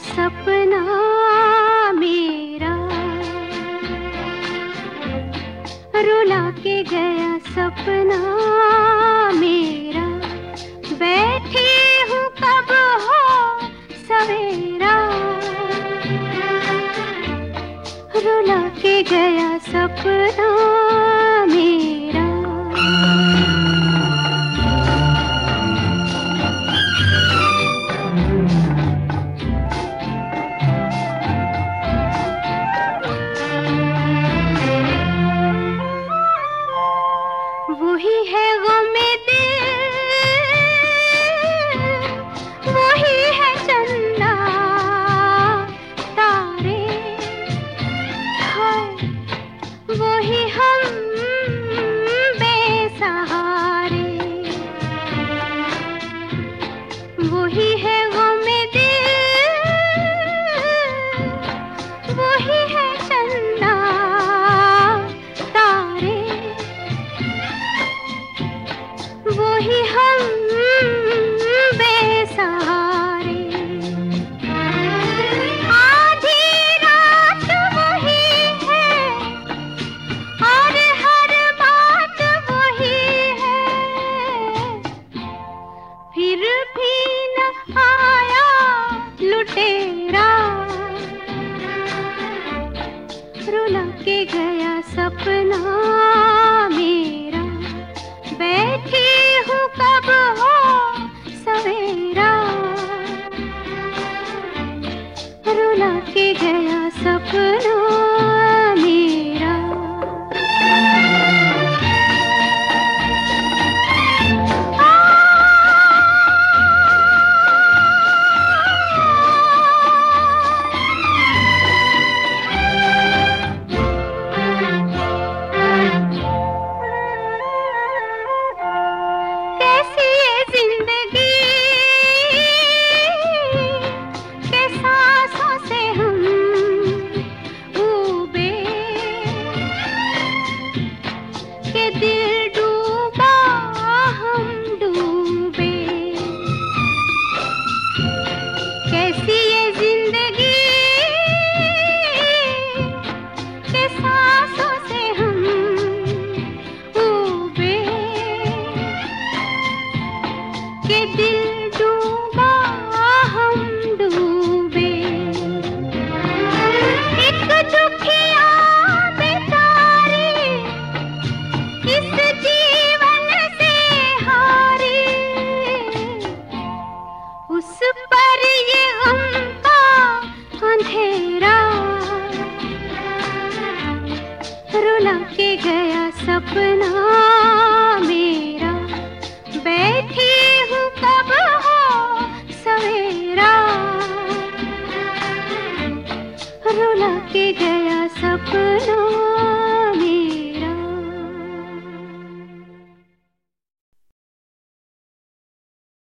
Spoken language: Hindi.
सपना मेरा, रुला के गया सपना मेरा। बैठी हूँ कब हो सवेरा, रुला के गया सपना मेरा। वही है गमे दिल, वही है चंदा तारे, हाय वही हम बेसहारे। वही है गमे दिल, वही है चंदा तारे, वही हम बेसहारे। आधी रात वही है और हर बात वही है, फिर भी न आया लुटेरा, रुला के गया सपना मेरा। बैठी हूँ कब हो सवेरा, रुला के गया सपना मेरा। दिल डूबा हम डूबे, कैसी ये जिंदगी के सांसों से हम डूबे, के दिल डूबा हम डूबे। एक दुखिया बेचारी इस जीवन से हारी, उस पर ये गम का अंधेरा, रुला के गया सपना मेरा। बैठी हूँ कब हो सवेरा, रुला के गया सपना